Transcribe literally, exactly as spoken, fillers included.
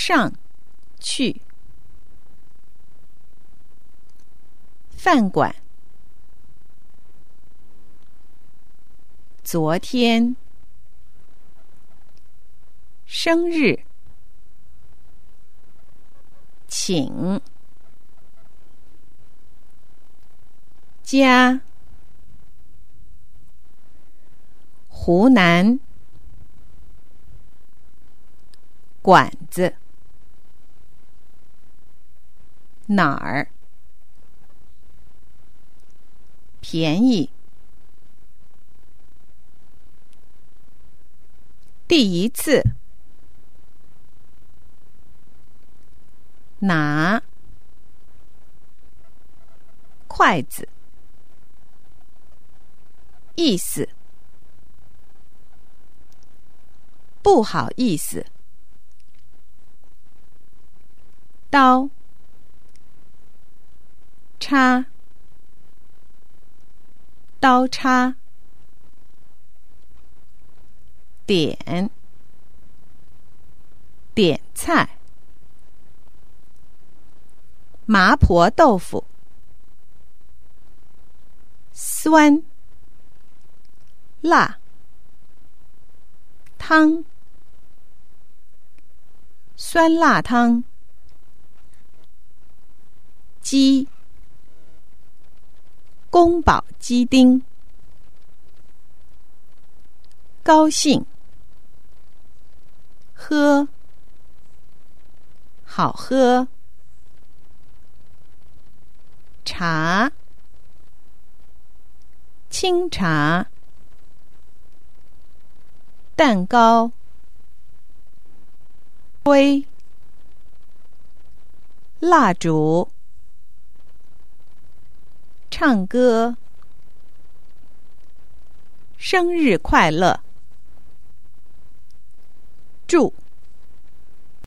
上去，饭馆，昨天，生日，请，家，湖南，馆子，哪儿，便宜，第一次，拿，筷子，意思，不好意思，刀，叉，刀叉，点，点菜，麻婆豆腐，酸，辣，汤，酸辣汤，鸡，宫保鸡丁，高兴，喝，好喝，茶，清茶，蛋糕，灰，蜡烛，唱歌，生日快乐，祝。